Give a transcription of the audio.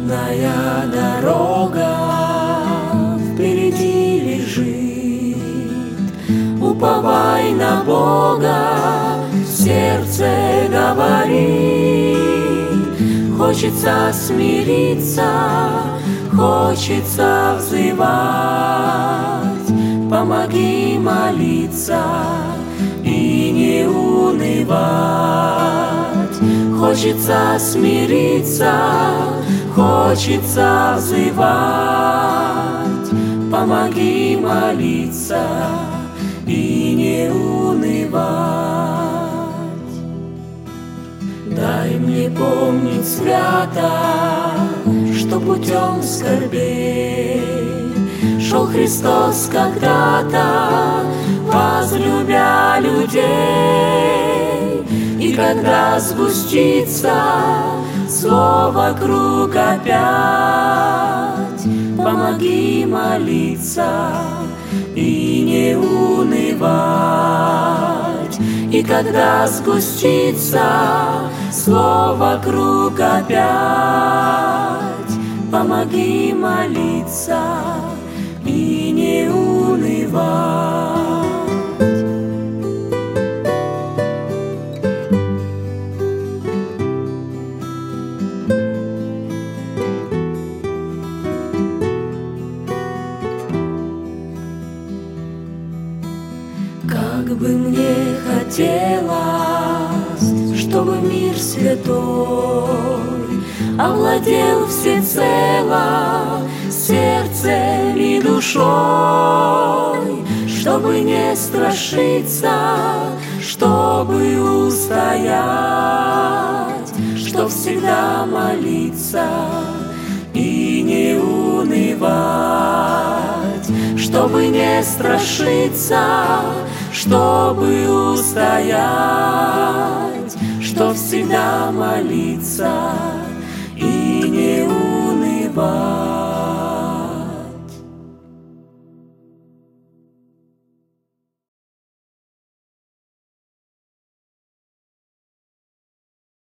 Трудная дорога впереди лежит, уповай на Бога, сердце говорит. Хочется смириться, хочется взывать, помоги молиться и не унывать. Хочется смириться, хочется взывать, помоги молиться и не унывать. Дай мне помнить свято, что путем скорбей шел Христос когда-то, возлюбя людей. И когда сгустится зло вокруг опять, помоги молиться и не унывать. И когда сгустится зло вокруг опять, помоги молиться и не унывать. Как бы мне хотелось, чтобы мир святой овладел всецело сердцем и душой, чтобы не страшиться, чтобы устоять, чтоб всегда молиться и не унывать, чтобы не страшиться, чтобы устоять, чтоб всегда молиться и не унывать.